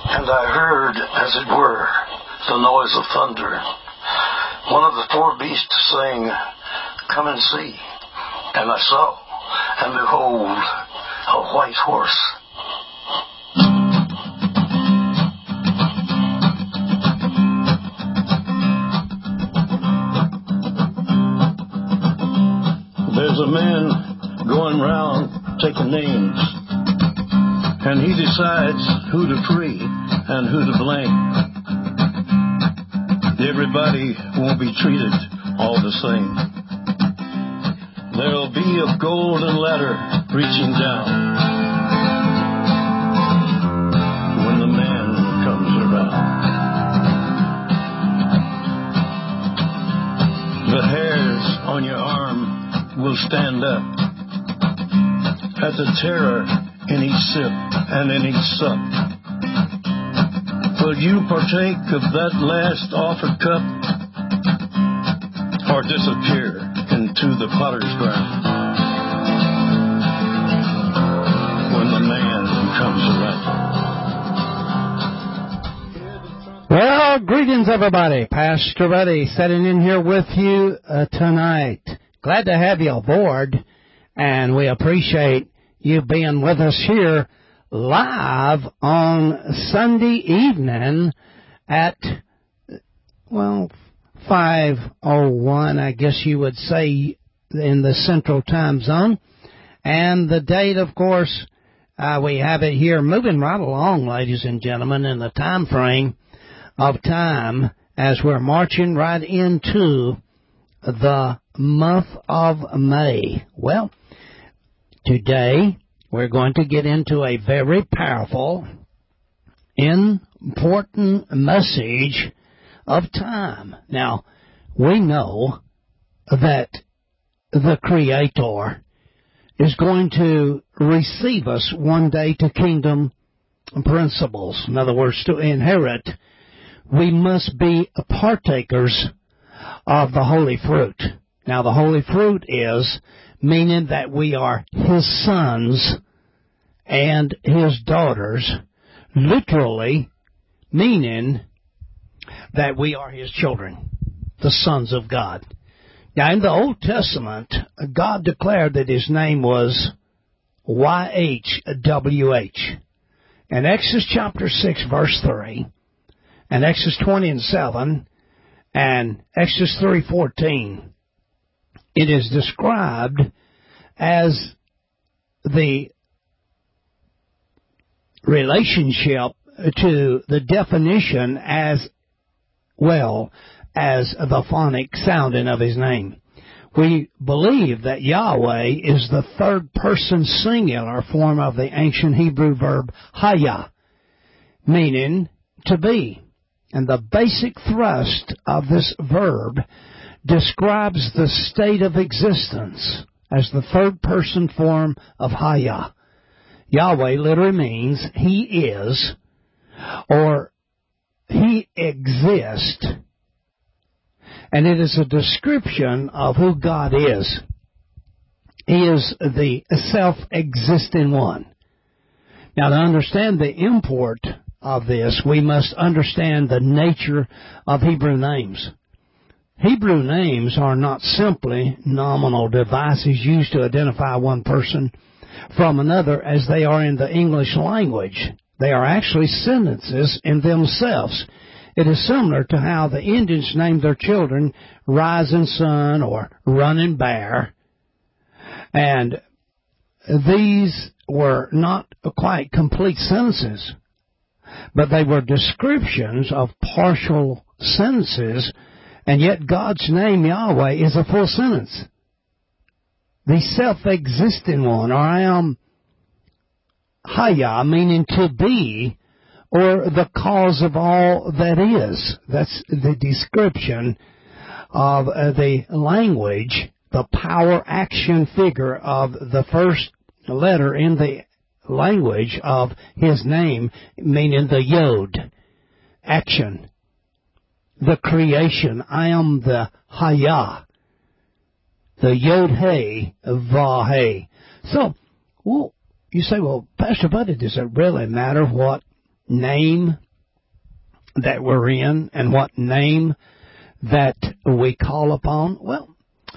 And I heard, as it were, the noise of thunder. One of the four beasts saying, Come and see. And I saw, and behold, a white horse. There's a man going round taking names, and he decides who to free and who to blame. Everybody won't be treated all the same. There'll be a golden ladder reaching down when the man comes around. The hairs on your arm will stand up at the terror in each sip and in each sup. Will you partake of that last offered cup, or disappear into the potter's ground when the man comes around? Well, greetings everybody. Pastor Buddy sitting in here with you tonight. Glad to have you aboard, and we appreciate you being with us here live on Sunday evening at, 5:01, I guess you would say, in the Central Time Zone. And the date, of course, we have it here moving right along, ladies and gentlemen, in the time frame of time as we're marching right into the month of May. Well, today we're going to get into a very powerful, important message of time. Now, we know that the Creator is going to receive us one day to kingdom principles. In other words, to inherit, we must be partakers of the holy fruit. Now, the holy fruit is meaning that we are His sons and His daughters, literally meaning that we are His children, the sons of God. Now, in the Old Testament, God declared that His name was YHWH. In Exodus chapter 6, verse 3, and Exodus 20:7, and Exodus 3:14, it is described as the relationship to the definition as well as the phonic sounding of His name. We believe that Yahweh is the third person singular form of the ancient Hebrew verb haya, meaning to be. And the basic thrust of this verb describes the state of existence as the third person form of haya. Yahweh literally means He is, or He exists, and it is a description of who God is. He is the self-existing one. Now, to understand the import of this, we must understand the nature of Hebrew names. Hebrew names are not simply nominal devices used to identify one person from another as they are in the English language. They are actually sentences in themselves. It is similar to how the Indians named their children Rising Sun or Running Bear. And these were not quite complete sentences, but they were descriptions of partial sentences, and yet God's name, Yahweh, is a full sentence. The self-existing one, or I am Haya, meaning to be, or the cause of all that is. That's the description of the language, the power action figure of the first letter in the language of His name, meaning the Yod, action, the creation. I am the Haya, the Yod-He, Vah-He. So, well, you say, well, Pastor Buddy, does it really matter what name that we're in and what name that we call upon? Well,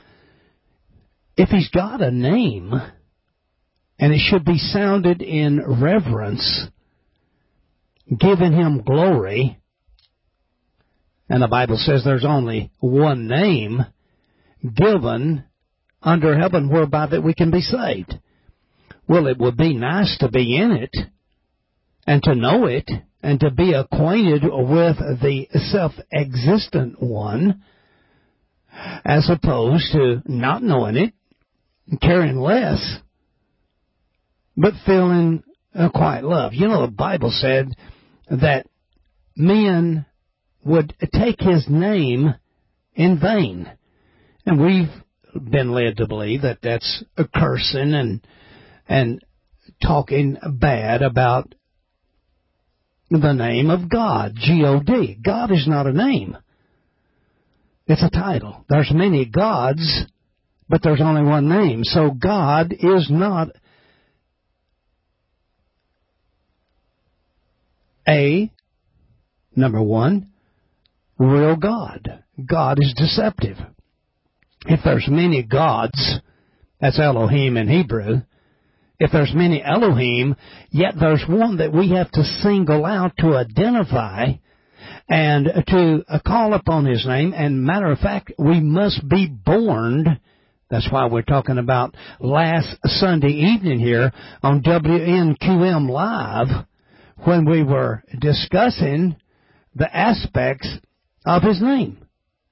if He's got a name, and it should be sounded in reverence, giving Him glory, and the Bible says there's only one name given under heaven whereby that we can be saved. Well, it would be nice to be in it and to know it and to be acquainted with the self-existent one, as opposed to not knowing it, caring less, but feeling quiet love. You know, the Bible said that men would take His name in vain. And we've been led to believe that that's a cursing and talking bad about the name of God, G-O-D. God is not a name. It's a title. There's many gods, but there's only one name. So God is not number one, real God. God is deceptive. If there's many gods, that's Elohim in Hebrew. If there's many Elohim, yet there's one that we have to single out to identify and to call upon His name. And matter of fact, we must be born. That's why we're talking about last Sunday evening here on WNQM Live, when we were discussing the aspects of His name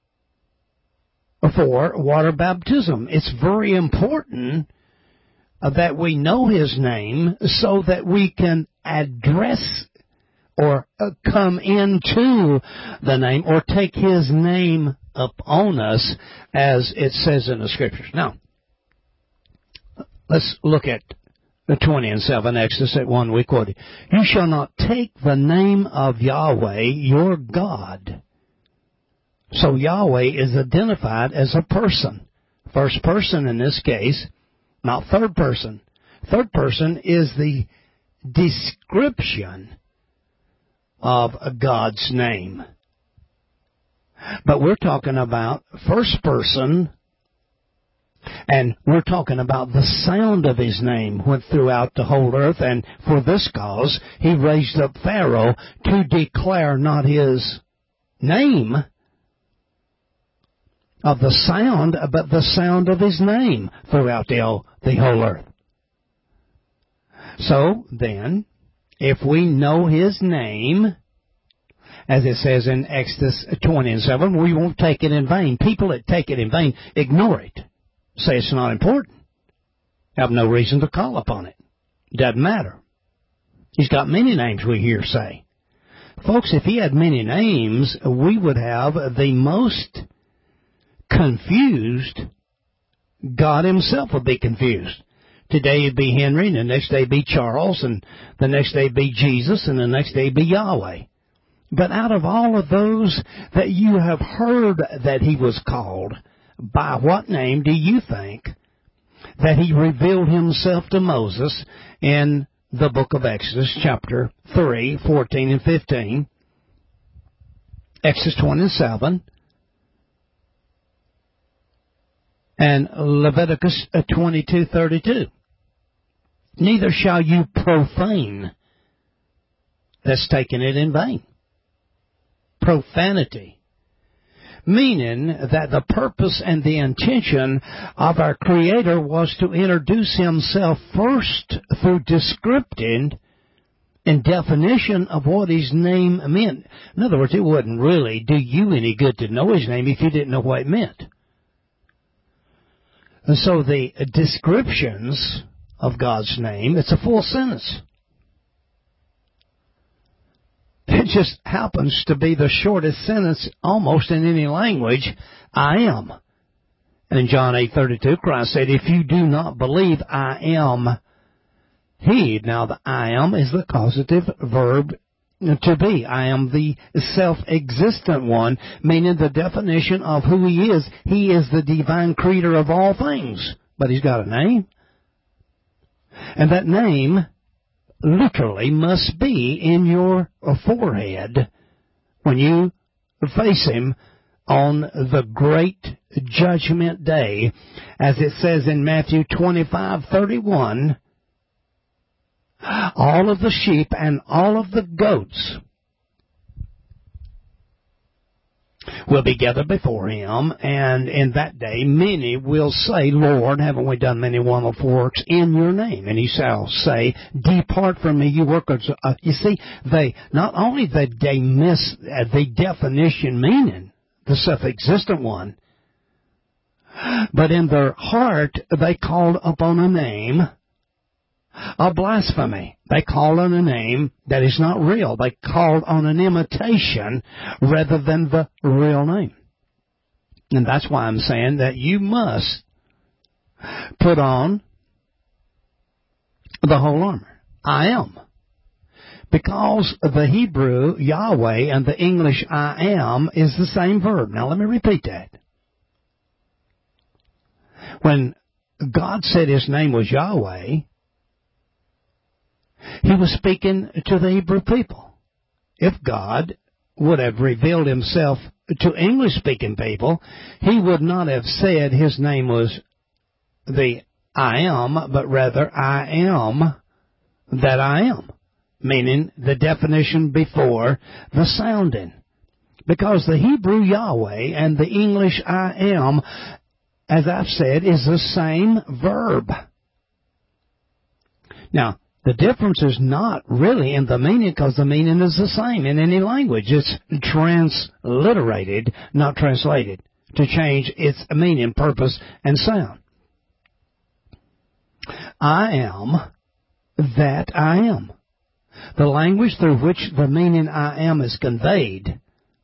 for water baptism. It's very important that we know His name so that we can address or come into the name or take His name upon us, as it says in the Scriptures. Now, let's look at the 20 and 7, Exodus at 1 we quoted. You shall not take the name of Yahweh your God. So Yahweh is identified as a person. First person in this case, not third person. Third person is the description of God's name. But we're talking about first person, and we're talking about the sound of His name went throughout the whole earth, and for this cause He raised up Pharaoh to declare not His name of the sound, but the sound of His name throughout the whole earth. So then, if we know His name, as it says in Exodus 20 and 7, we won't take it in vain. People that take it in vain ignore it. Say it's not important. Have no reason to call upon it. Doesn't matter. He's got many names, we hear say. Folks, if He had many names, we would have the most confused. God Himself would be confused. Today it'd be Henry, and the next day it'd be Charles, and the next day it'd be Jesus, and the next day it'd be Yahweh. But out of all of those that you have heard that He was called, by what name do you think that He revealed Himself to Moses in the book of Exodus, chapter 3, 14 and 15, Exodus 27, and Leviticus 22:32? Neither shall you profane. That's taking it in vain. Profanity. Meaning that the purpose and the intention of our Creator was to introduce Himself first through descripting and definition of what His name meant. In other words, it wouldn't really do you any good to know His name if you didn't know what it meant. And so the descriptions of God's name, it's a full sentence. It just happens to be the shortest sentence almost in any language, I am. And in John 8:32, Christ said, if you do not believe I am He. Now the I am is the causative verb to be. I am the self-existent one, meaning the definition of who He is. He is the divine creator of all things. But He's got a name. And that name literally must be in your forehead when you face Him on the great judgment day, as it says in Matthew 25:31, all of the sheep and all of the goats will be gathered before Him, and in that day many will say, Lord, haven't we done many wonderful works in your name? And He shall say, depart from me, you workers. You see, they not only did they miss the definition meaning, the self-existent one, but in their heart they called upon a name of blasphemy. They called on a name that is not real. They called on an imitation rather than the real name. And that's why I'm saying that you must put on the whole armor. I am. Because the Hebrew Yahweh and the English I am is the same verb. Now let me repeat that. When God said His name was Yahweh, He was speaking to the Hebrew people. If God would have revealed Himself to English-speaking people, He would not have said His name was the I am, but rather I am that I am, meaning the definition before the sounding. Because the Hebrew Yahweh and the English I am, as I've said, is the same verb. Now, the difference is not really in the meaning, because the meaning is the same in any language. It's transliterated, not translated, to change its meaning, purpose, and sound. I am that I am. The language through which the meaning I am is conveyed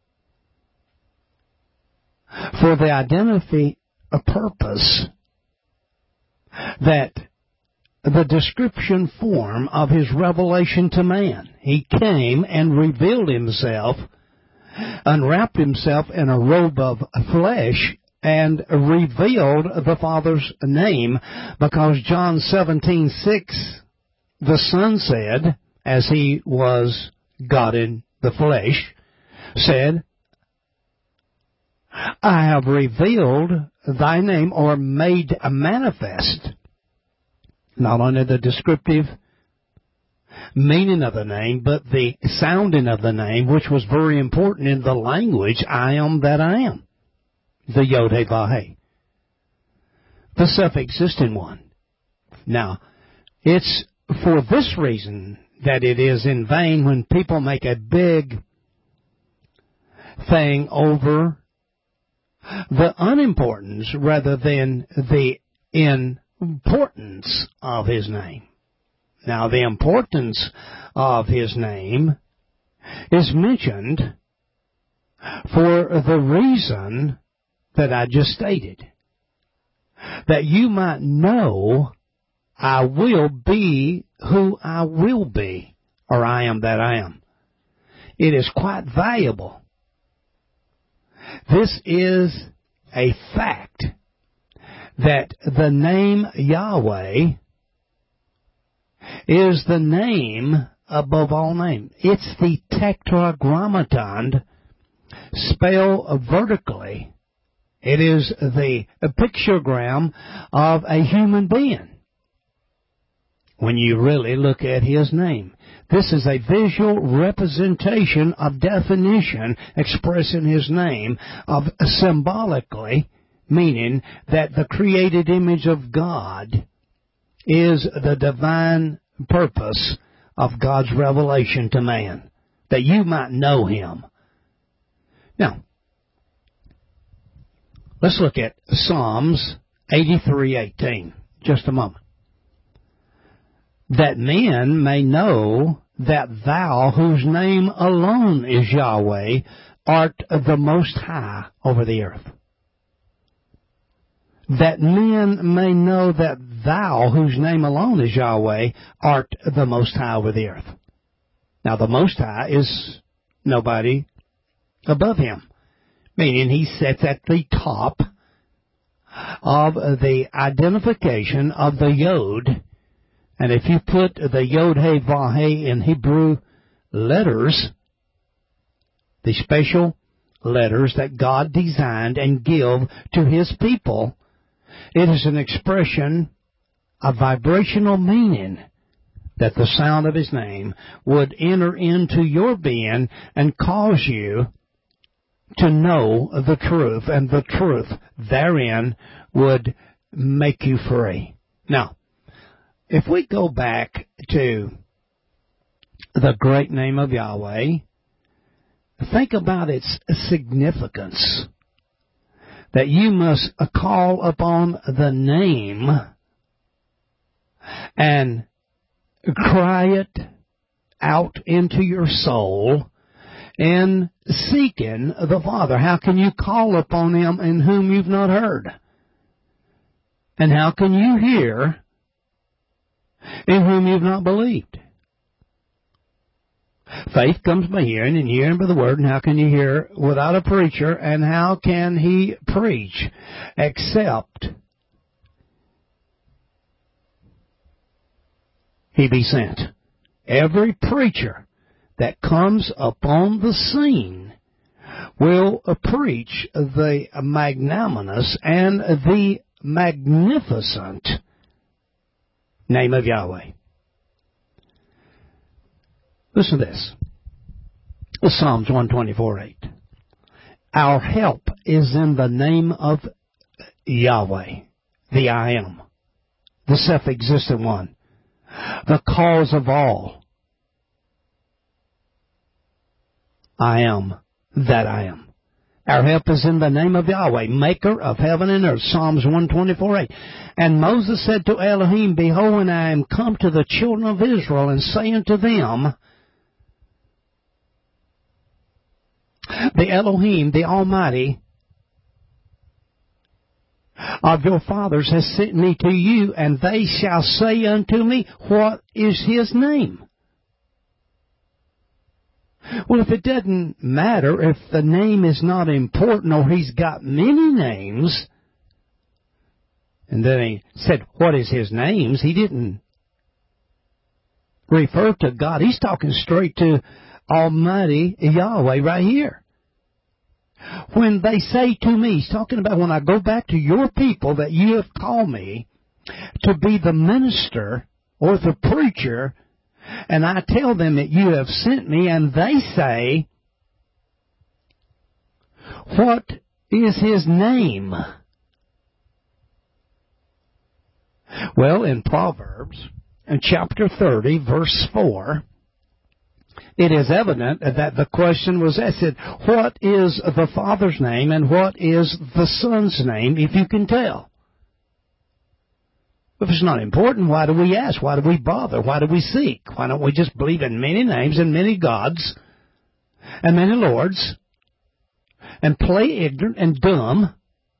for the identity of purpose that the description form of His revelation to man. He came and revealed Himself, unwrapped Himself in a robe of flesh, and revealed the Father's name, because John 17:6, the Son said, as He was God in the flesh, said, I have revealed thy name, or made manifest, not only the descriptive meaning of the name, but the sounding of the name, which was very important in the language, I am that I am. The Yod-Heh-Vah-Heh. The self-existent one. Now, it's for this reason that it is in vain when people make a big thing over the unimportance rather than the importance of His name. Now, the importance of His name is mentioned for the reason that I just stated. That you might know I will be who I will be, or I am that I am. It is quite valuable. This is a fact that the name Yahweh is the name above all names. It's the tetragrammaton spelled vertically. It is the pictogram of a human being when you really look at His name. This is a visual representation of definition expressing His name, of symbolically, meaning that the created image of God is the divine purpose of God's revelation to man, that you might know Him. Now, let's look at Psalms 83:18. Just a moment. That men may know that thou, whose name alone is Yahweh, art the Most High over the earth. That men may know that thou, whose name alone is Yahweh, art the Most High over the earth. Now, the Most High is nobody above Him, meaning He sits at the top of the identification of the Yod And if you put the Yod-Heh-Vah-Heh in Hebrew letters, the special letters that God designed and give to His people, it is an expression, a vibrational meaning, that the sound of His name would enter into your being and cause you to know the truth, and the truth therein would make you free. Now, if we go back to the great name of Yahweh, think about its significance. That you must call upon the name and cry it out into your soul in seeking the Father. How can you call upon Him in whom you've not heard? And how can you hear in whom you've not believed? Faith comes by hearing, and hearing by the Word. And how can you hear without a preacher? And how can he preach except he be sent? Every preacher that comes upon the scene will preach the magnanimous and the magnificent name of Yahweh. Listen to this. Psalms 124:8. Our help is in the name of Yahweh, the I Am, the self-existent one, the cause of all. I am that I am. Our help is in the name of Yahweh, maker of heaven and earth. Psalms 124:8. And Moses said to Elohim, Behold, when I am come to the children of Israel, and say unto them, the Elohim, the Almighty, of your fathers has sent me to you, and they shall say unto me, What is His name? Well, if it doesn't matter, if the name is not important, or He's got many names, and then He said, What is His names? He didn't refer to God. He's talking straight to Almighty Yahweh right here. When they say to me, He's talking about when I go back to your people that you have called me to be the minister or the preacher, and I tell them that you have sent me, and they say, What is His name? Well, in Proverbs, in chapter 30, verse 4, it is evident that the question was asked, what is the Father's name and what is the Son's name, if you can tell? If it's not important, why do we ask? Why do we bother? Why do we seek? Why don't we just believe in many names and many gods and many lords and play ignorant and dumb?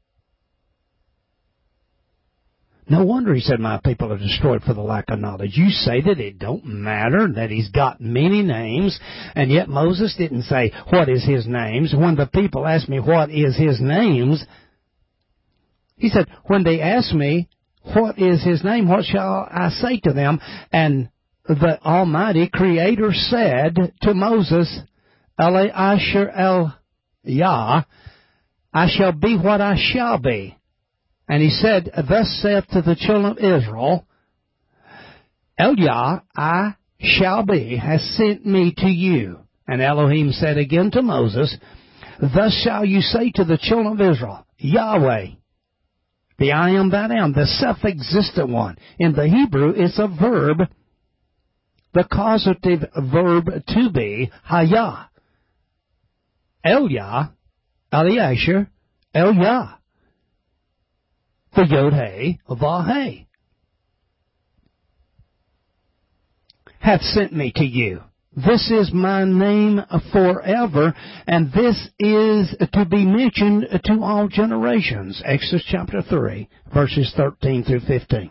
No wonder He said, My people are destroyed for the lack of knowledge. You say that it don't matter, that He's got many names, and yet Moses didn't say, What is His names? When the people asked me, What is His names? He said, When they ask me, What is His name? What shall I say to them? And the Almighty Creator said to Moses, Ele Asher El Yah, I shall be what I shall be. And He said, Thus saith to the children of Israel, El Yah, I shall be, has sent me to you. And Elohim said again to Moses, Thus shall you say to the children of Israel, Yahweh, the I am that I am, the self-existent one. In the Hebrew, it's a verb, the causative verb to be, Hayah. El Yah, Eliasher, El Yah. The Yod-Heh-Vah-Heh hath sent me to you. This is my name forever, and this is to be mentioned to all generations. Exodus chapter 3, verses 13 through 15.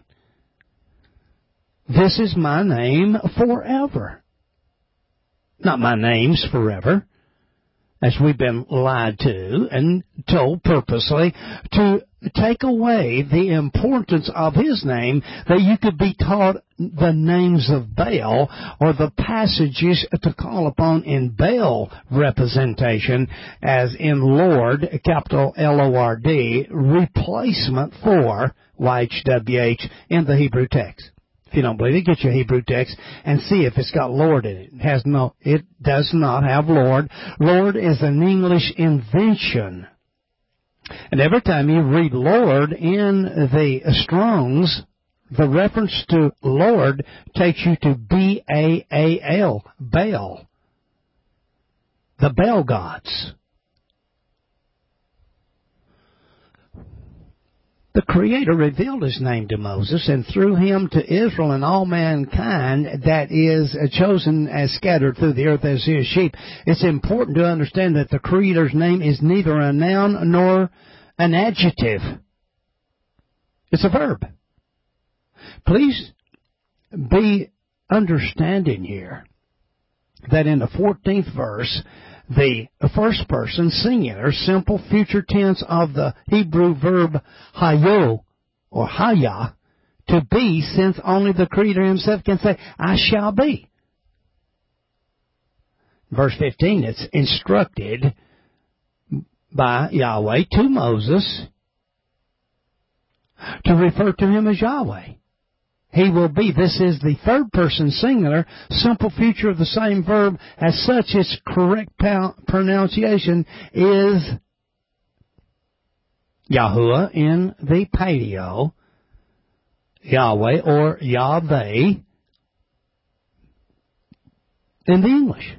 This is my name forever. Not my name's forever. as we've been lied to and told purposely, to take away the importance of His name, that you could be taught the names of Baal or the passages to call upon in Baal representation, as in Lord, capital L-O-R-D, replacement for YHWH in the Hebrew text. If you don't believe it, get your Hebrew text and see if it's got Lord in it. It does not have Lord. Lord is an English invention. And every time you read Lord in the Strong's, the reference to Lord takes you to B-A-A-L, Baal. The Baal gods. The Creator revealed His name to Moses, and through him to Israel and all mankind that is chosen as scattered through the earth as His sheep. It's important to understand that the Creator's name is neither a noun nor an adjective. It's a verb. Please be understanding here that in the 14th verse, the first person singular simple future tense of the Hebrew verb hayo or haya, to be, since only the Creator Himself can say, I shall be. Verse 15, it's instructed by Yahweh to Moses to refer to Him as Yahweh. He will be. This is the third person singular, simple future of the same verb. As such, its correct pronunciation is Yahuwah in the Paleo, Yahweh or Yahweh in the English.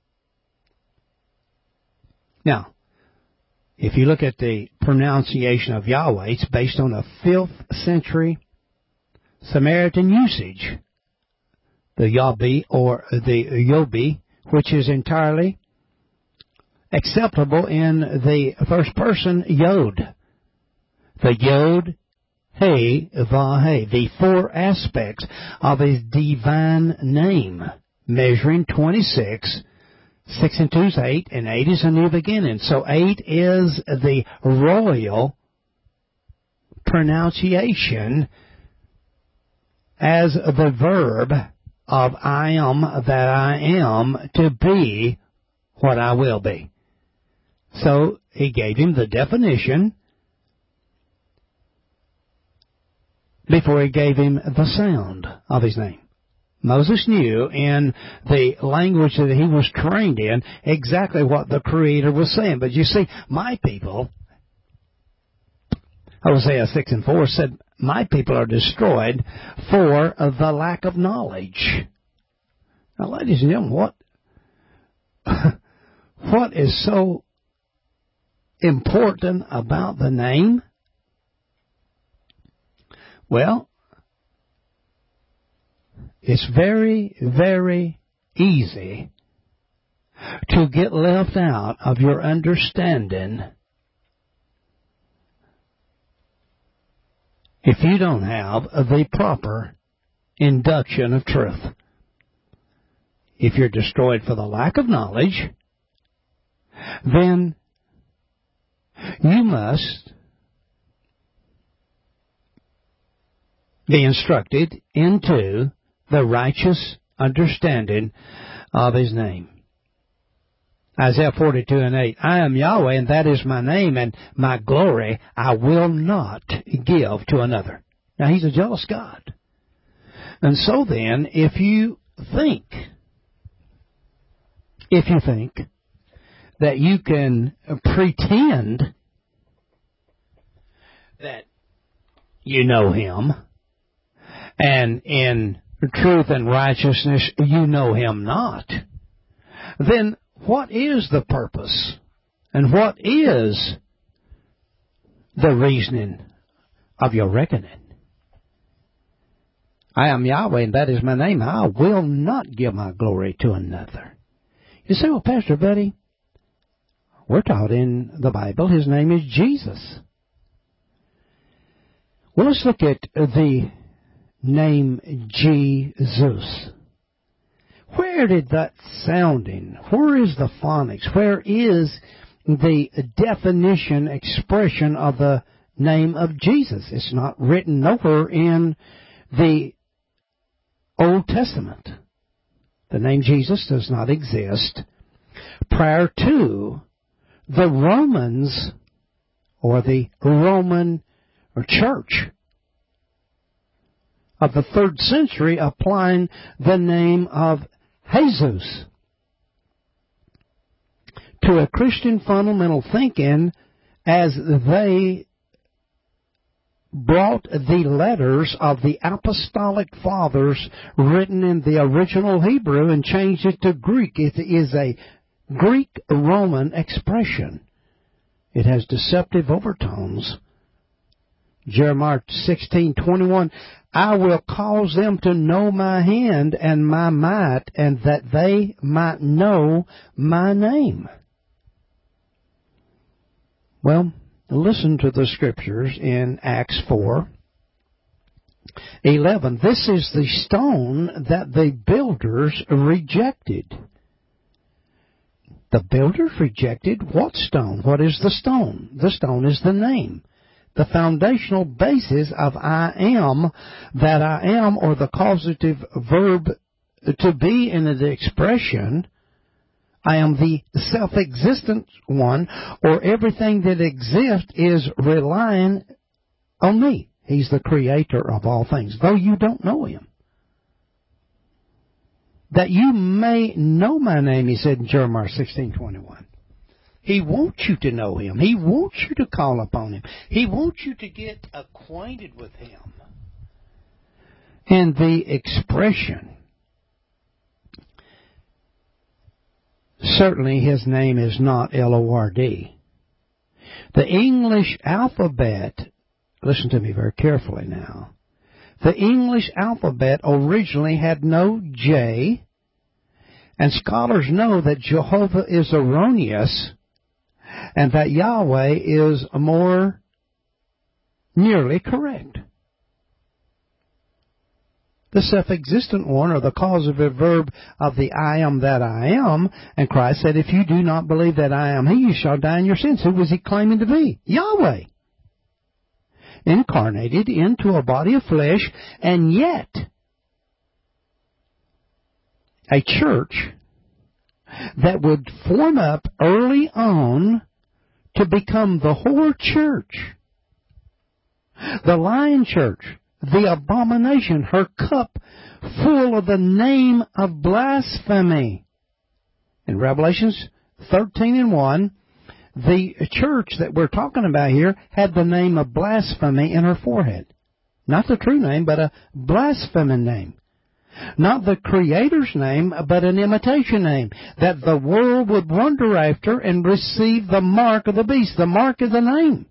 Now, if you look at the pronunciation of Yahweh, it's based on a 5th century Samaritan usage, the Yahweh or the Yobi, which is entirely acceptable in the first person Yod. The Yod, He, Vah, He, the 4 aspects of His divine name, measuring 26. 6 and 2 is 8, and 8 is a new beginning. So 8 is the royal pronunciation as the verb of I am that I am, to be what I will be. So He gave him the definition before He gave him the sound of His name. Moses knew in the language that he was trained in exactly what the Creator was saying. But you see, my people, Hosea 6 and 4 said, my people are destroyed for the lack of knowledge. Now, ladies and gentlemen, what is so important about the name? Well, it's very, very easy to get left out of your understanding if you don't have the proper induction of truth. If you're destroyed for the lack of knowledge, then you must be instructed into the righteous understanding of His name. Isaiah 42 and 8, I am Yahweh, and that is my name, and my glory I will not give to another. Now, He's a jealous God. And so then, if you think that you can pretend that you know Him, and in truth and righteousness you know Him not, then what is the purpose? And what is the reasoning of your reckoning? I am Yahweh, and that is my name. I will not give my glory to another. You say, well, Pastor Buddy, we're taught in the Bible His name is Jesus. Well, let's look at the name Jesus. Where did that sounding? Where is the phonics? Where is the definition, expression of the name of Jesus? It's not written nowhere in the Old Testament. The name Jesus does not exist prior to the Romans or the Roman or church of the 3rd century applying the name of Jesus to a Christian fundamental thinking as they brought the letters of the apostolic fathers written in the original Hebrew and changed it to Greek. It is a Greek-Roman expression. It has deceptive overtones. Jeremiah 16:21, I will cause them to know my hand and my might, and that they might know my name. Well, listen to the scriptures in Acts 4:11. This is the stone that the builders rejected. The builders rejected what stone? What is the stone? The stone is the name. The foundational basis of I am, that I am, or the causative verb to be in the expression, I am the self-existent one, or everything that exists is relying on me. He's the creator of all things, though you don't know him. That you may know my name, he said in Jeremiah 16:21. He wants you to know him. He wants you to call upon him. He wants you to get acquainted with him. And the expression, certainly his name is not L-O-R-D. The English alphabet, listen to me very carefully now. The English alphabet originally had no J, and scholars know that Jehovah is erroneous and that Yahweh is more nearly correct. The self-existent one, or the causative verb of the I am that I am, and Christ said, if you do not believe that I am he, you shall die in your sins. Who was he claiming to be? Yahweh. Incarnated into a body of flesh, and yet a church that would form up early on to become the whore church, the lying church, the abomination, her cup full of the name of blasphemy. In Revelations 13:1, the church that we're talking about here had the name of blasphemy in her forehead. Not the true name, but a blaspheming name. Not the Creator's name, but an imitation name, that the world would wonder after and receive the mark of the beast. The mark is the name.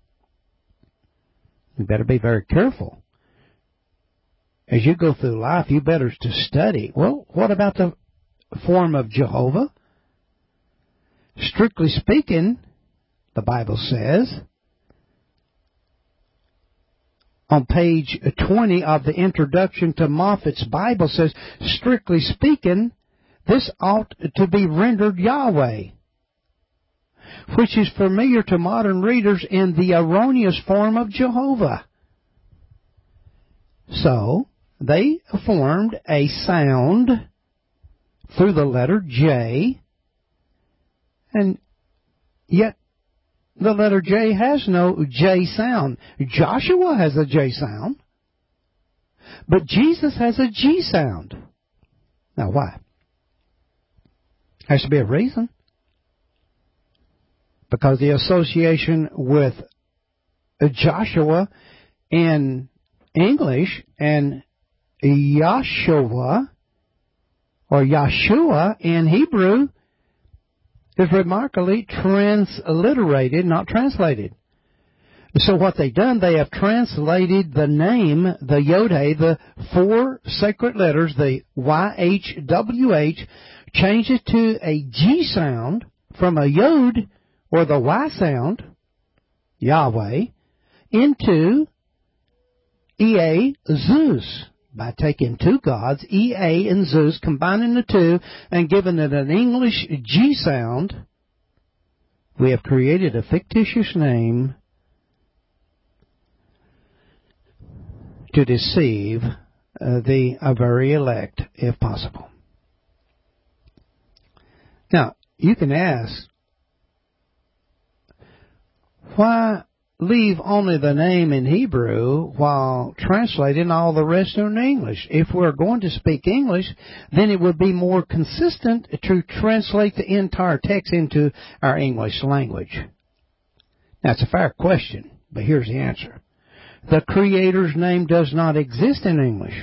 You better be very careful. As you go through life, you better to study. Well, what about the form of Jehovah? Strictly speaking, the Bible says, on page 20 of the introduction to Moffat's Bible says, strictly speaking, this ought to be rendered Yahweh, which is familiar to modern readers in the erroneous form of Jehovah. So, they formed a sound through the letter J, and yet the letter J has no J sound. Joshua has a J sound, but Jesus has a G sound. Now why? Has to be a reason. Because the association with Joshua in English and Yahshua or Yahshua in Hebrew is remarkably transliterated, not translated. So what they've done, they have translated the name, the Yod-Heh, the four sacred letters, the YHWH, changed it to a G sound from a Yod, or the Y sound, Yahweh, into Ea Zeus, by taking two gods, Ea and Zeus, combining the two and giving it an English G sound, we have created a fictitious name to deceive the very elect, if possible. Now, you can ask, why leave only the name in Hebrew while translating all the rest in English? If we're going to speak English, then it would be more consistent to translate the entire text into our English language. That's a fair question, but here's the answer. The Creator's name does not exist in English,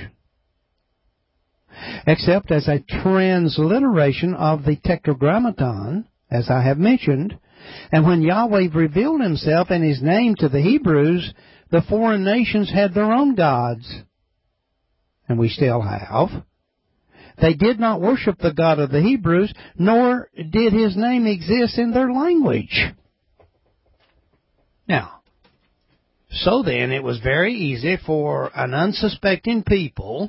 except as a transliteration of the Tetragrammaton, as I have mentioned. And when Yahweh revealed Himself and His name to the Hebrews, the foreign nations had their own gods. And we still have. They did not worship the God of the Hebrews, nor did His name exist in their language. Now, so then it was very easy for an unsuspecting people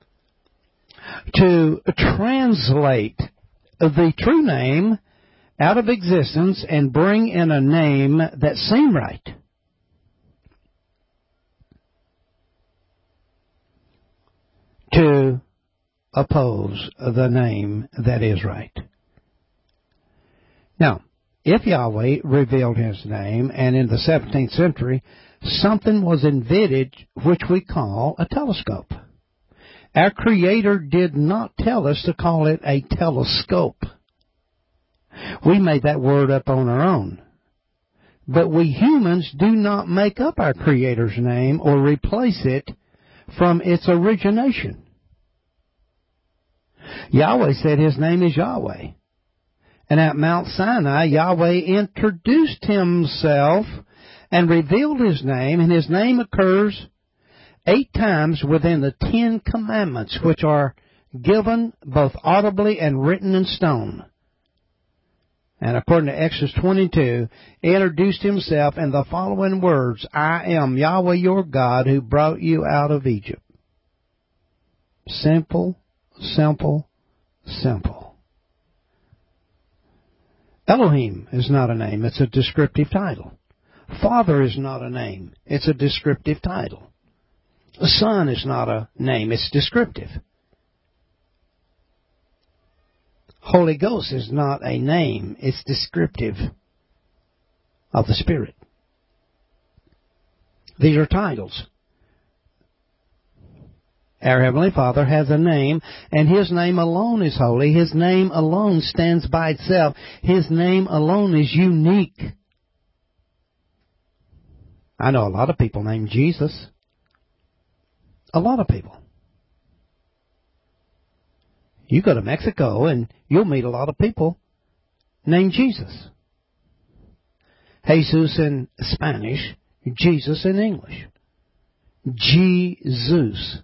to translate the true name out of existence and bring in a name that seemed right. To oppose the name that is right. Now, if Yahweh revealed His name, and in the 17th century, something was invented which we call a telescope. Our Creator did not tell us to call it a telescope. We made that word up on our own. But we humans do not make up our Creator's name or replace it from its origination. Yahweh said His name is Yahweh. And at Mount Sinai, Yahweh introduced Himself and revealed His name, and His name occurs 8 times within the 10 Commandments, which are given both audibly and written in stone. And according to Exodus 22, He introduced Himself in the following words, I am Yahweh your God who brought you out of Egypt. Simple, simple, simple. Elohim is not a name, it's a descriptive title. Father is not a name, it's a descriptive title. The Son is not a name, it's descriptive. Holy Ghost is not a name, it's descriptive of the Spirit. These are titles. Our Heavenly Father has a name, and His name alone is holy. His name alone stands by itself. His name alone is unique. I know a lot of people named Jesus. A lot of people. You go to Mexico and you'll meet a lot of people named Jesus. Jesus in Spanish, Jesus in English. Jesus.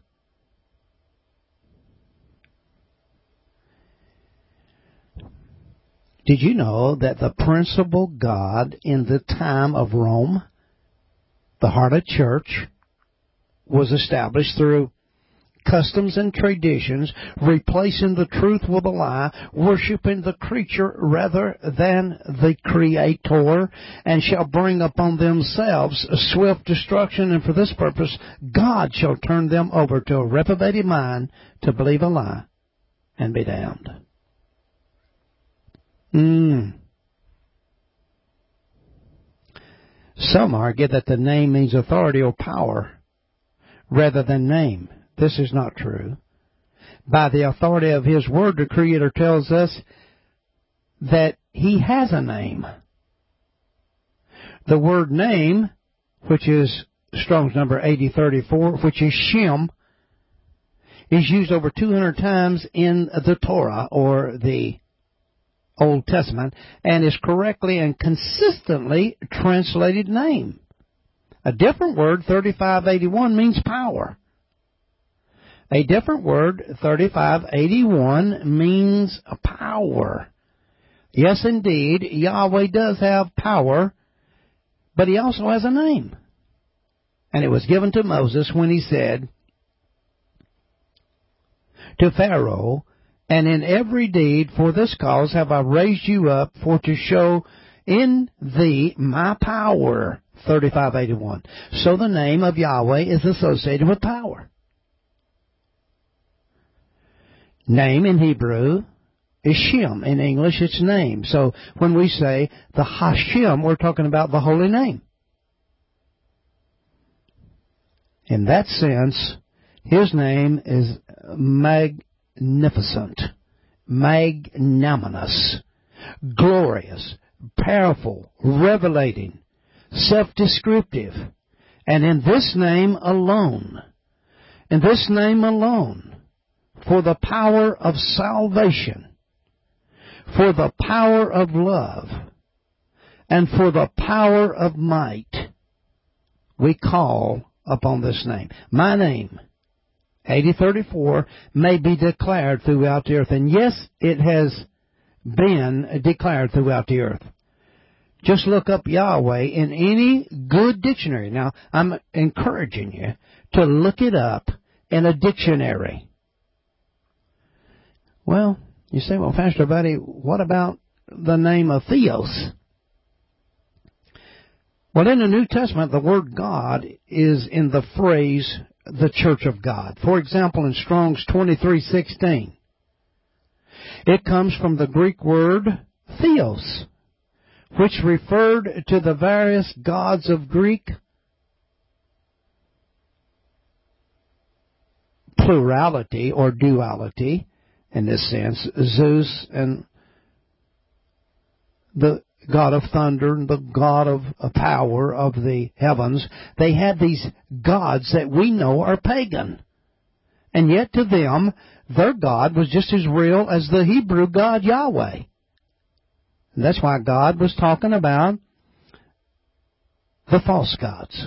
Did you know that the principal God in the time of Rome, the heart of church, was established through customs and traditions, replacing the truth with a lie, worshiping the creature rather than the Creator, and shall bring upon themselves a swift destruction, and for this purpose God shall turn them over to a reprobated mind to believe a lie and be damned. Some argue that the name means authority or power rather than name. This is not true. By the authority of His Word, the Creator tells us that He has a name. The word name, which is Strong's number 8034, which is Shem, is used over 200 times in the Torah, or the Old Testament, and is correctly and consistently translated name. A different word, 3581, means power. A different word, 3581, means power. Yes, indeed, Yahweh does have power, but He also has a name. And it was given to Moses when he said, to Pharaoh, and in every deed for this cause have I raised you up, for to show in thee my power. 35:81. So the name of Yahweh is associated with power. Name in Hebrew is Shem. In English, it's name. So when we say the Hashem, we're talking about the holy name. In that sense, His name is magnificent, magnanimous, glorious, powerful, revelating, self-descriptive. And in this name alone, for the power of salvation, for the power of love, and for the power of might, we call upon this name. My name, 8034, may be declared throughout the earth. And yes, it has been declared throughout the earth. Just look up Yahweh in any good dictionary. Now, I'm encouraging you to look it up in a dictionary. Well, you say, well, Pastor Buddy, what about the name of Theos? Well, in the New Testament, the word God is in the phrase, the Church of God. For example, in Strong's 23:16, it comes from the Greek word Theos, which referred to the various gods of Greek plurality or duality, in this sense, Zeus and the God of thunder and the God of power of the heavens. They had these gods that we know are pagan. And yet to them, their God was just as real as the Hebrew God Yahweh. And that's why God was talking about the false gods.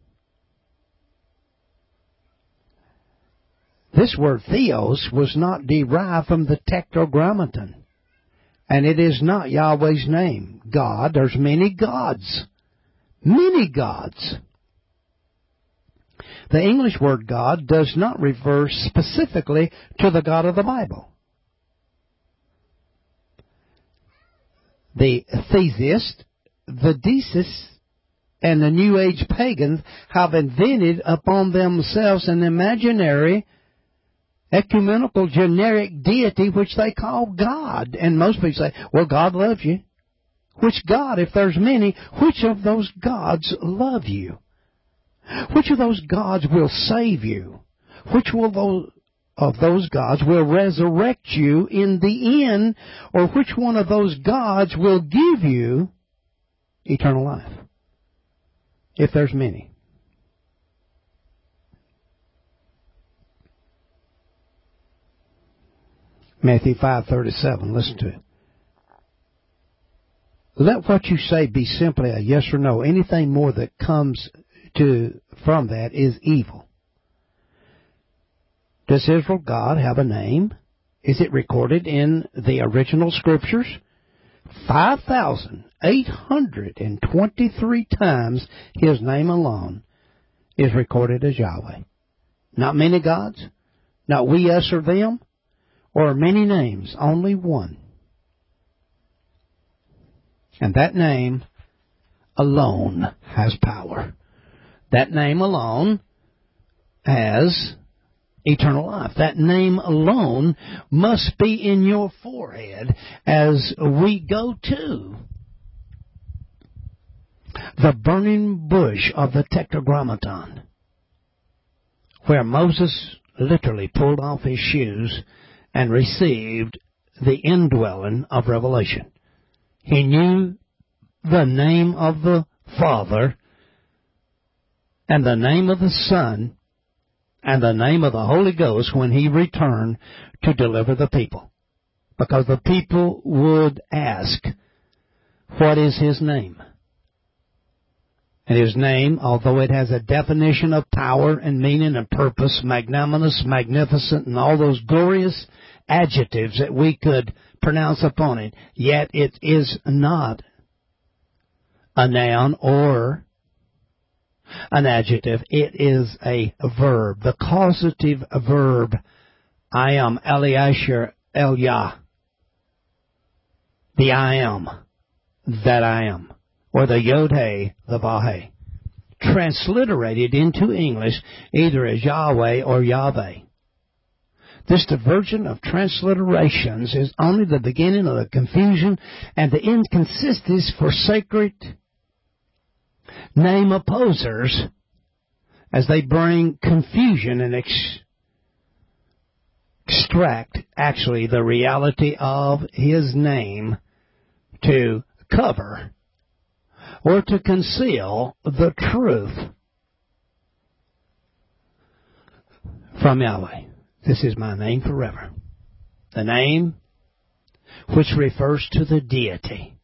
This word Theos was not derived from the Tetragrammaton. And it is not Yahweh's name. God, there's many gods. Many gods. The English word God does not refer specifically to the God of the Bible. The theist, the deists, and the New Age pagans have invented upon themselves an imaginary, ecumenical, generic deity which they call God. And most people say, well, God loves you. Which God, if there's many, which of those gods love you? Which of those gods will save you? Which of those gods will resurrect you in the end? Or which one of those gods will give you eternal life? If there's many. Matthew 5:37, listen to it. Let what you say be simply a yes or no. Anything more that comes from that is evil. Does Israel God have a name? Is it recorded in the original scriptures? 5,823 times His name alone is recorded as Yahweh. Not many gods, not we, us, or them, or many names, only one. And that name alone has power. That name alone has eternal life. That name alone must be in your forehead as we go to the burning bush of the Tetragrammaton, where Moses literally pulled off his shoes and received the indwelling of revelation. He knew the name of the Father and the name of the Son and the name of the Holy Ghost when He returned to deliver the people. Because the people would ask, what is His name? And His name, although it has a definition of power and meaning and purpose, magnanimous, magnificent, and all those glorious adjectives that we could pronounce upon it, yet it is not a noun or an adjective. It is a verb, the causative verb I am Eliashar Elyah, the I am that I am, or the Yod-Heh, the Vah-Heh, transliterated into English either as Yahweh or Yahweh. This diversion of transliterations is only the beginning of the confusion and the inconsistencies for sacred name opposers as they bring confusion and extract actually the reality of His name to cover or to conceal the truth from Yahweh. This is my name forever. The name which refers to the deity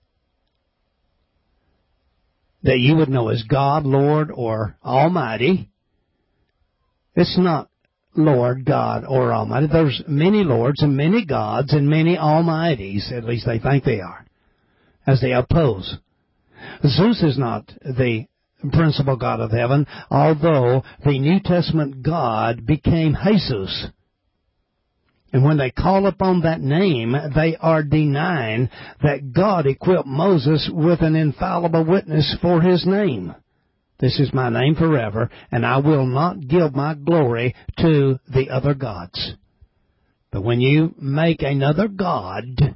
that you would know as God, Lord, or Almighty. It's not Lord, God, or Almighty. There's many lords and many gods and many almighties, at least they think they are, as they oppose. Zeus is not the principal God of heaven, although the New Testament God became Jesus. And when they call upon that name, they are denying that God equipped Moses with an infallible witness for His name. This is my name forever, and I will not give my glory to the other gods. But when you make another god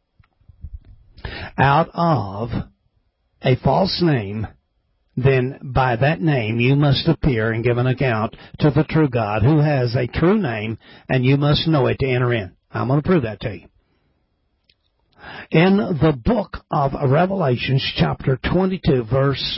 out of a false name, then by that name you must appear and give an account to the true God, who has a true name, and you must know it to enter in. I'm going to prove that to you. In the book of Revelation, chapter 22, verse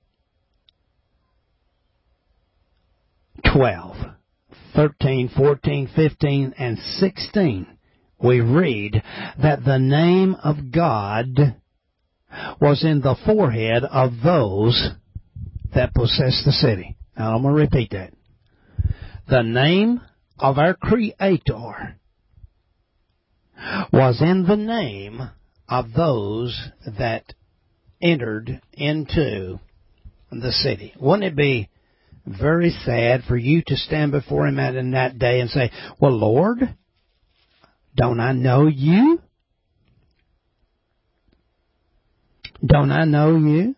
12, 13, 14, 15, and 16, we read that the name of God was in the forehead of those that possess the city. Now I'm going to repeat that. The name of our Creator was in the name of those that entered into the city. Wouldn't it be very sad for you to stand before Him in that day and say, well, Lord, don't I know you? Don't I know you?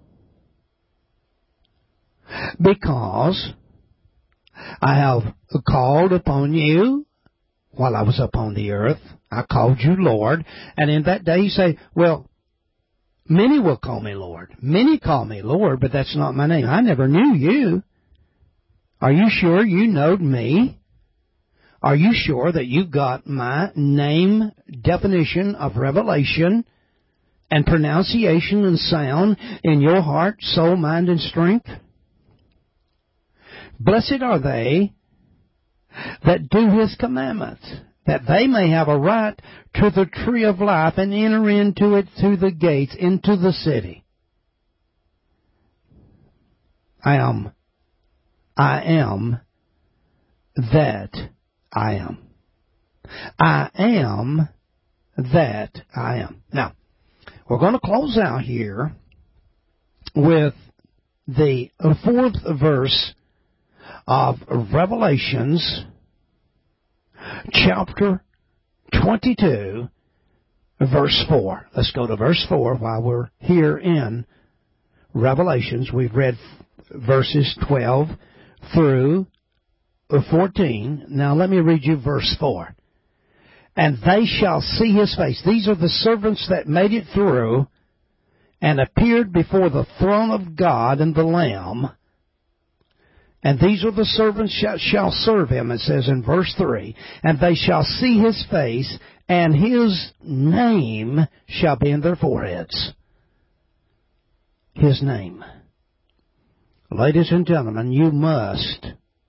Because I have called upon you while I was upon the earth. I called you Lord. And in that day you say, well, many will call me Lord. Many call me Lord, but that's not my name. I never knew you. Are you sure you knowed me? Are you sure that you got my name definition of revelation and pronunciation and sound in your heart, soul, mind, and strength? Blessed are they that do His commandments, that they may have a right to the tree of life and enter into it through the gates, into the city. I am that I am. I am that I am. Now, we're going to close out here with the fourth verse of Revelations, chapter 22, verse 4. Let's go to verse 4 while we're here in Revelations. We've read verses 12 through 14. Now let me read you verse 4. And they shall see His face. These are the servants that made it through and appeared before the throne of God and the Lamb. And these are the servants shall serve Him, it says in verse 3. And they shall see His face, and His name shall be in their foreheads. His name. Ladies and gentlemen, you must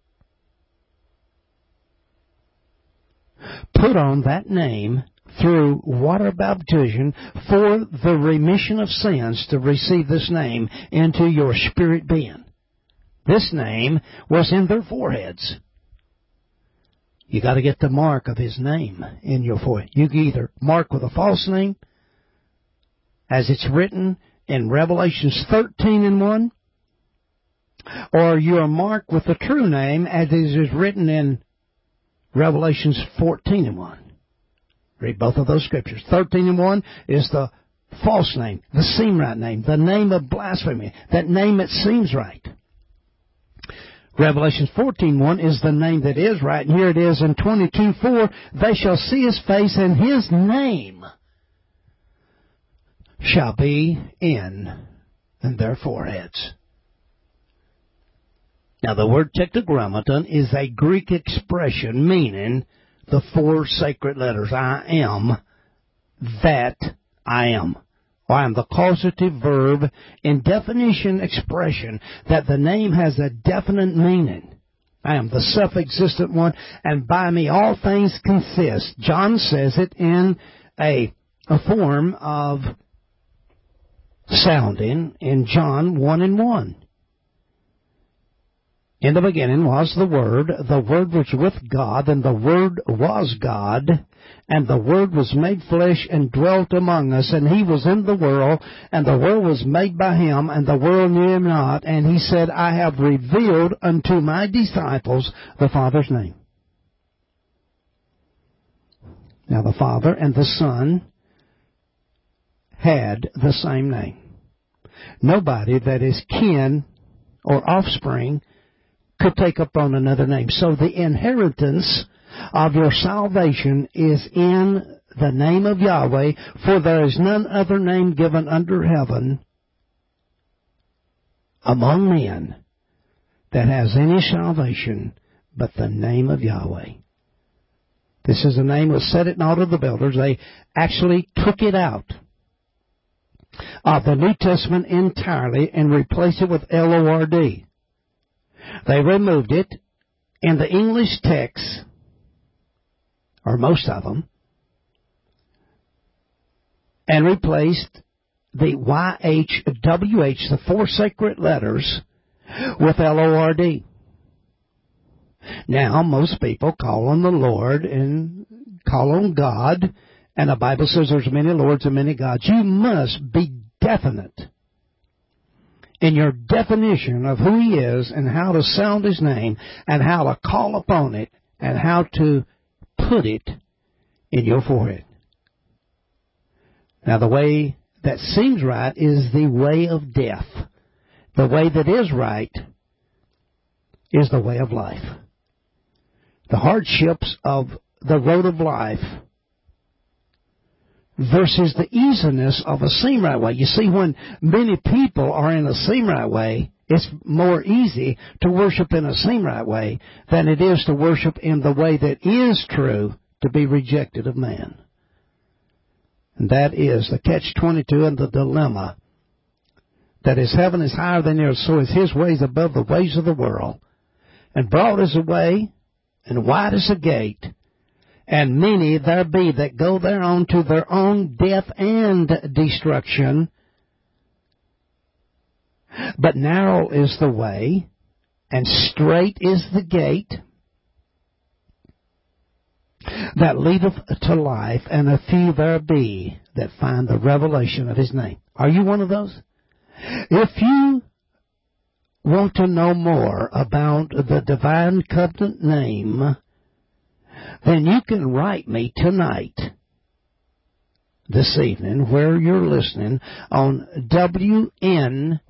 put on that name through water baptism for the remission of sins to receive this name into your spirit being. This name was in their foreheads. You got to get the mark of His name in your forehead. You can either mark with a false name, as it's written in Revelations 13:1, or you are marked with the true name, as it is written in Revelations 14:1. Read both of those scriptures. 13:1 is the false name, the seem right name, the name of blasphemy, that name that seems right. Revelation 14:1 is the name that is right, and here it is in 22:4, they shall see his face, and his name shall be in their foreheads. Now, the word tetragrammaton is a Greek expression meaning the four sacred letters. I am that I am. Or I am the causative verb in definition expression that the name has a definite meaning. I am the self-existent one, and by me all things consist. John says it in a form of sounding in John 1:1. In the beginning was the Word was with God, and the Word was God, and the Word was made flesh and dwelt among us, and He was in the world, and the world was made by Him, and the world knew Him not, and He said, I have revealed unto my disciples the Father's name. Now the Father and the Son had the same name. Nobody that is kin or offspring could take up on another name. So the inheritance of your salvation is in the name of Yahweh, for there is none other name given under heaven among men that has any salvation but the name of Yahweh. This is the name that set it not of the builders. They actually took it out of the New Testament entirely and replaced it with L-O-R-D. They removed it in the English text, or most of them, and replaced the Y-H-W-H, the four sacred letters, with L-O-R-D. Now, most people call on the Lord and call on God, and the Bible says there's many lords and many gods. You must be definite in your definition of who He is and how to sound His name and how to call upon it and how to put it in your forehead. Now, the way that seems right is the way of death. The way that is right is the way of life. The hardships of the road of life versus the easiness of a seem right way. You see, when many people are in a seem right way, it's more easy to worship in a seem right way than it is to worship in the way that is true to be rejected of man. And that is the catch-22 and the dilemma. That His heaven is higher than yours, so is His ways above the ways of the world. And broad is the way, and wide is the gate, and many there be that go thereon to their own death and destruction. But narrow is the way, and strait is the gate that leadeth to life, and a few there be that find the revelation of His name. Are you one of those? If you want to know more about the Divine Covenant name, then you can write me tonight, this evening, where you're listening, on WNQM,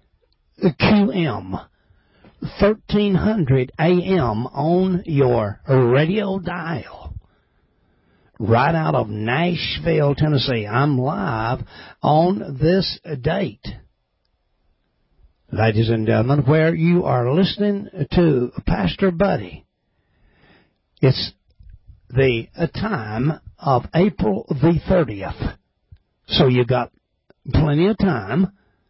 1300 AM on your radio dial, right out of Nashville, Tennessee. I'm live on this date, ladies and gentlemen, where you are listening to Pastor Buddy. It's the time of April the 30th. So you got plenty of time.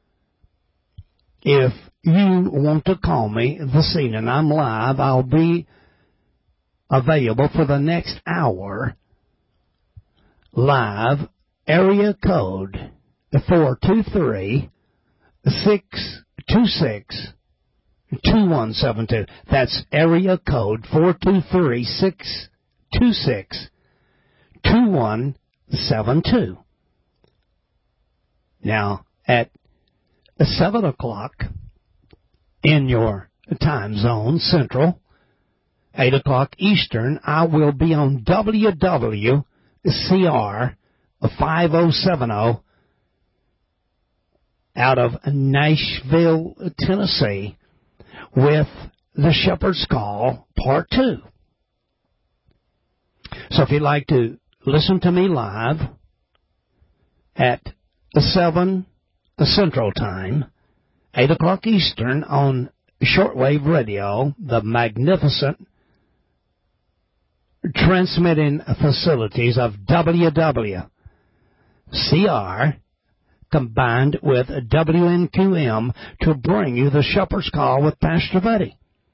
If you want to call me this evening, I'm live. I'll be available for the next hour. Live, area code 423-626-2172. That's area code 423-626-2172. Now, at 7 o'clock in your time zone, Central, 8 o'clock Eastern, I will be on WWCR 5070 out of Nashville, Tennessee, with the Shepherd's Call Part 2. So if you'd like to listen to me live at 7 Central Time, 8 o'clock Eastern on shortwave radio, the magnificent transmitting facilities of WWCR combined with WNQM to bring you the Shepherd's Call with Pastor Buddy.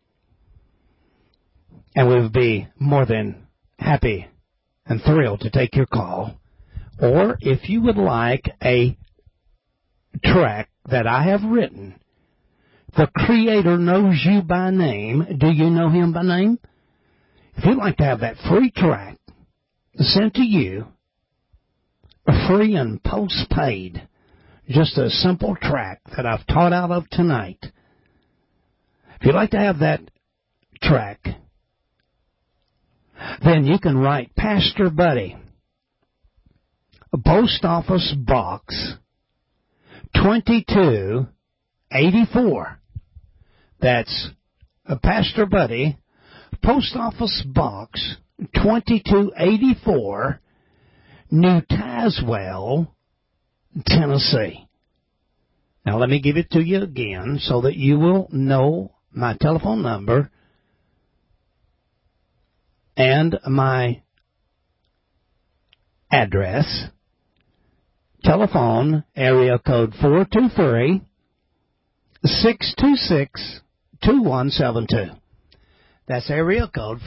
And we would be more than happy and thrilled to take your call. Or if you would like a track that I have written, The Creator Knows You by Name. Do you know Him by name? If you'd like to have that free track sent to you, free and postpaid, just a simple track that I've taught out of tonight. If you'd like to have that track, then you can write Pastor Buddy, Post Office Box 2284. That's Pastor Buddy, Post Office Box 2284, New Tazewell, Tennessee. Now let me give it to you again so that you will know my telephone number and my address. Telephone area code 423-626-2172. That's area code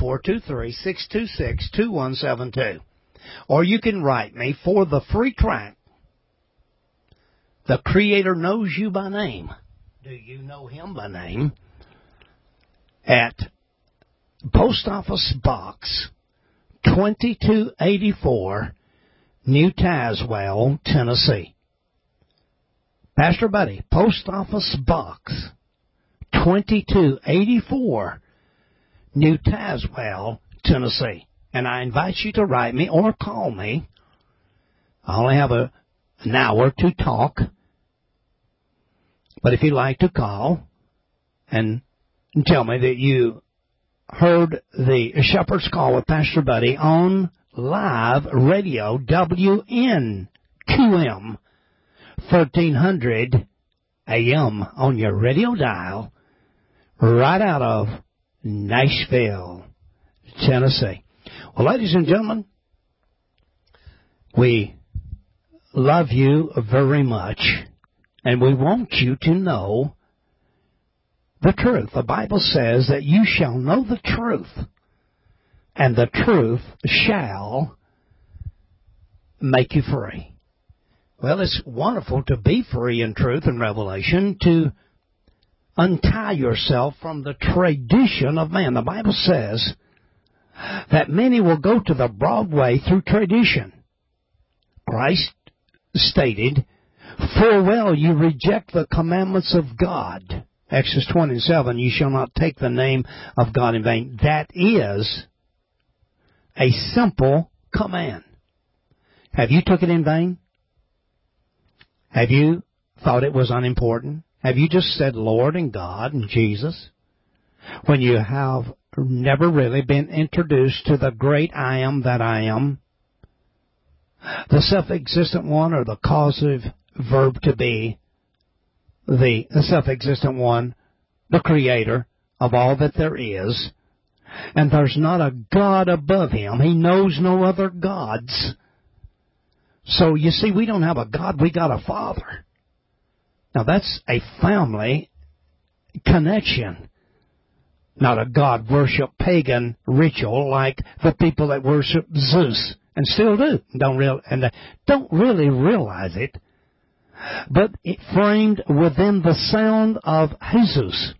423-626-2172. Or you can write me for the free track, The Creator Knows You by Name. Do you know Him by name? At Post Office Box 2284, New Tazewell, Tennessee. Pastor Buddy, Post Office Box 2284, New Tazewell, Tennessee. And I invite you to write me or call me. I only have an hour to talk. But if you'd like to call and tell me that you heard the Shepherd's Call with Pastor Buddy on live radio, WNQM 1300 AM on your radio dial, right out of Nashville, Tennessee. Well, ladies and gentlemen, we love you very much, and we want you to know the truth. The Bible says that you shall know the truth, and the truth shall make you free. Well, it's wonderful to be free in truth and revelation, to untie yourself from the tradition of man. The Bible says that many will go to the broad way through tradition. Christ stated, "For well you reject the commandments of God." Exodus 20:7, "You shall not take the name of God in vain." That is a simple command. Have you took it in vain? Have you thought it was unimportant? Have you just said Lord and God and Jesus, when you have never really been introduced to the great I am that I am, the self-existent one, or the causative verb to be, the self-existent one, the creator of all that there is, and there's not a God above Him. He knows no other gods. So, you see, we don't have a God, we got a Father. Now, that's a family connection, not a God worship pagan ritual like the people that worship Zeus and still do, don't really realize it, but it framed within the sound of Jesus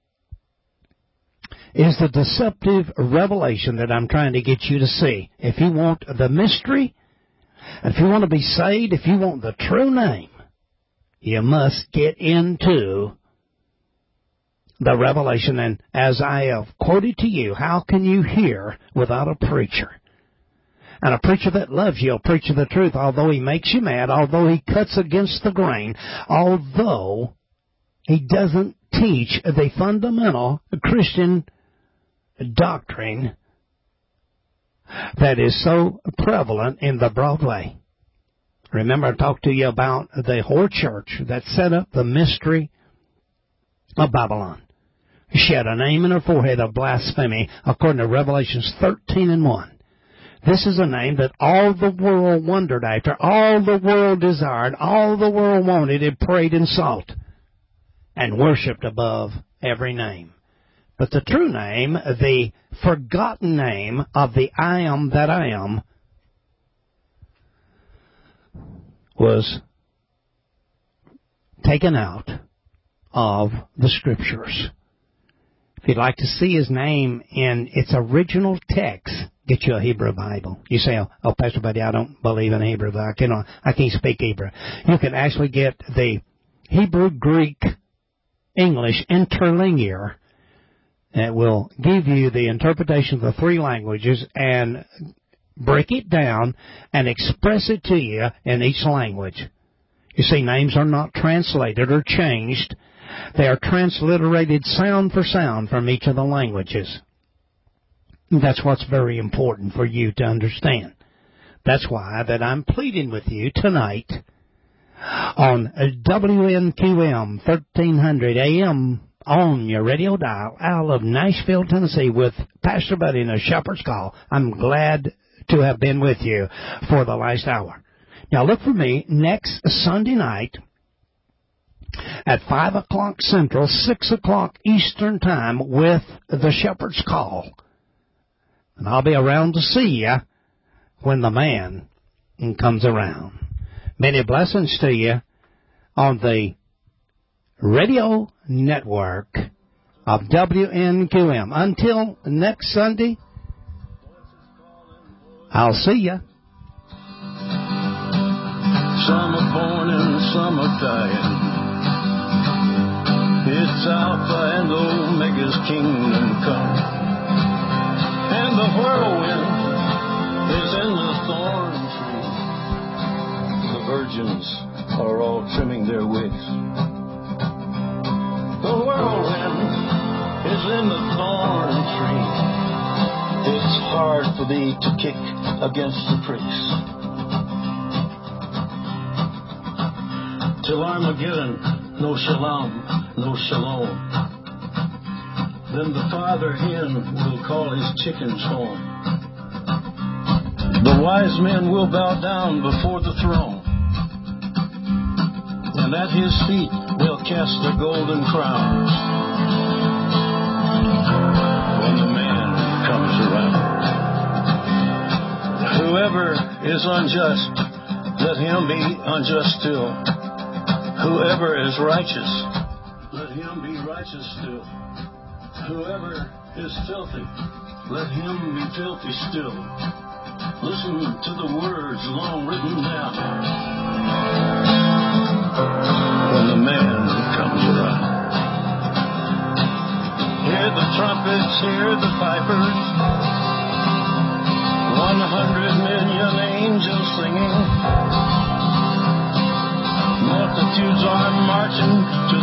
is the deceptive revelation that I'm trying to get you to see. If you want the mystery, if you want to be saved, if you want the true name, you must get into the revelation. And as I have quoted to you, how can you hear without a preacher? And a preacher that loves you, a preacher the truth, although he makes you mad, although he cuts against the grain, although he doesn't teach the fundamental Christian doctrine that is so prevalent in the Broadway. Remember, I talked to you about the whore church that set up the mystery of Babylon. She had a name in her forehead of blasphemy, according to Revelations 13:1. This is a name that all the world wondered after, all the world desired, all the world wanted, and prayed and sought, and worshipped above every name. But the true name, the forgotten name of the I am that I am, was taken out of the Scriptures. If you'd like to see his name in its original text, get you a Hebrew Bible. You say, oh, Pastor Buddy, I don't believe in Hebrew. I can't speak Hebrew. You can actually get the Hebrew, Greek, English interlinear that will give you the interpretation of the three languages and break it down and express it to you in each language. You see, names are not translated or changed. They are transliterated sound for sound from each of the languages. That's what's very important for you to understand. That's why that I'm pleading with you tonight on WNQM 1300 AM on your radio dial out of Nashville, Tennessee with Pastor Buddy in a Shepherd's Call. I'm glad to have been with you for the last hour. Now look for me next Sunday night at 5 o'clock Central, 6 o'clock Eastern Time with the Shepherd's Call. And I'll be around to see you when the man comes around. Many blessings to you on the radio network of WNQM. Until next Sunday, I'll see you. Some are born and some are dying. It's Alpha and Omega's kingdom come. And the whirlwind is in the thorn tree. The virgins are all trimming their wicks. The whirlwind is in the thorn tree. It's hard for thee to kick against the pricks. Till Armageddon, no shalom, no shalom. Then the father hen will call his chickens home. The wise men will bow down before the throne, and at his feet they'll cast their golden crowns when the man comes around. Whoever is unjust, let him be unjust still. Whoever is righteous, let him be righteous still. Whoever is filthy, let him be filthy still. Listen to the words long written down when the man comes around. Hear the trumpets, hear the pipers, 100 million angels singing. Multitudes are marching to